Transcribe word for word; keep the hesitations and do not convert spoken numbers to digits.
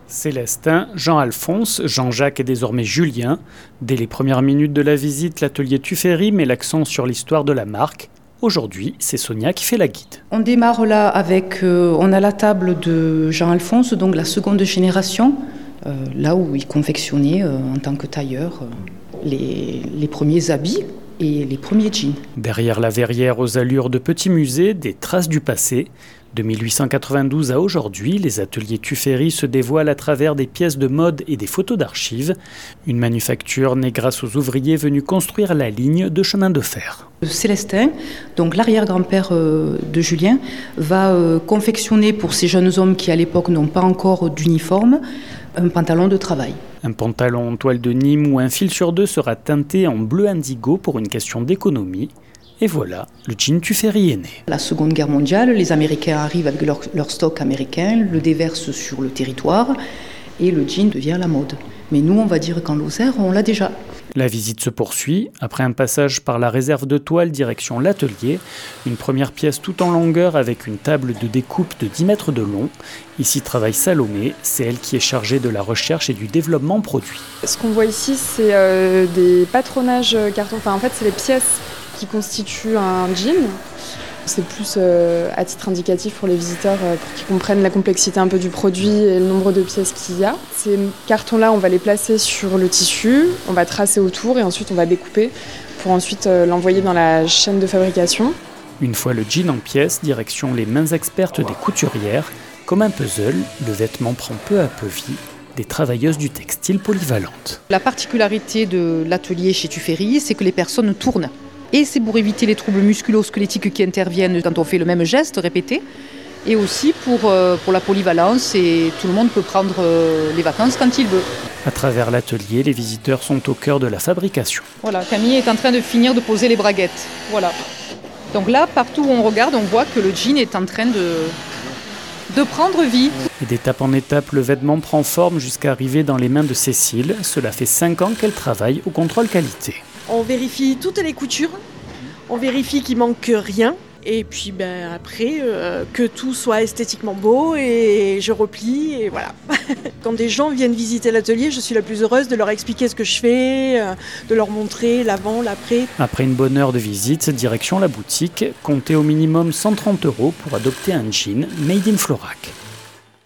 Célestin, Jean-Alphonse, Jean-Jacques et désormais Julien. Dès les premières minutes de la visite, l'atelier Tuffery met l'accent sur l'histoire de la marque. Aujourd'hui, c'est Sonia qui fait la guide. On démarre là avec, euh, on a la table de Jean-Alphonse, donc la seconde génération, euh, là où il confectionnait euh, en tant que tailleur euh, les, les premiers habits et les premiers jeans. Derrière la verrière aux allures de petit musée, des traces du passé. De mille huit cent quatre-vingt-douze à aujourd'hui, les ateliers Tuffery se dévoilent à travers des pièces de mode et des photos d'archives. Une manufacture née grâce aux ouvriers venus construire la ligne de chemin de fer. Célestin, donc l'arrière-grand-père de Julien, va confectionner pour ces jeunes hommes qui à l'époque n'ont pas encore d'uniforme, un pantalon de travail. Un pantalon en toile de Nîmes où un fil sur deux sera teinté en bleu indigo pour une question d'économie. Et voilà, le jean Tuffery est né. La Seconde Guerre mondiale, les Américains arrivent avec leur, leur stock américain, le déversent sur le territoire et le jean devient la mode. Mais nous, on va dire qu'en Lozère, on l'a déjà. La visite se poursuit. Après un passage par la réserve de toile direction l'atelier, une première pièce tout en longueur avec une table de découpe de dix mètres de long. Ici travaille Salomé, c'est elle qui est chargée de la recherche et du développement produit. Ce qu'on voit ici, c'est euh, des patronages carton. Enfin, en fait, c'est les pièces qui constituent un jean. C'est plus euh, à titre indicatif pour les visiteurs euh, pour qu'ils comprennent la complexité un peu du produit et le nombre de pièces qu'il y a. Ces cartons-là, on va les placer sur le tissu, on va tracer autour et ensuite on va découper pour ensuite euh, l'envoyer dans la chaîne de fabrication. Une fois le jean en pièces, direction les mains expertes des couturières. Comme un puzzle, le vêtement prend peu à peu vie. Des travailleuses du textile polyvalentes. La particularité de l'atelier chez Tuffery, c'est que les personnes tournent. Et c'est pour éviter les troubles musculo-squelettiques qui interviennent quand on fait le même geste répété. Et aussi pour, euh, pour la polyvalence, et tout le monde peut prendre euh, les vacances quand il veut. À travers l'atelier, les visiteurs sont au cœur de la fabrication. Voilà, Camille est en train de finir de poser les braguettes. Voilà. Donc là, partout où on regarde, on voit que le jean est en train de, de prendre vie. Et d'étape en étape, le vêtement prend forme jusqu'à arriver dans les mains de Cécile. Cela fait cinq ans qu'elle travaille au contrôle qualité. On vérifie toutes les coutures, on vérifie qu'il manque rien et puis ben, après euh, que tout soit esthétiquement beau et je replie et voilà. Quand des gens viennent visiter l'atelier, je suis la plus heureuse de leur expliquer ce que je fais, euh, de leur montrer l'avant, l'après. Après une bonne heure de visite, direction la boutique, comptez au minimum cent trente euros pour adopter un jean made in Florac.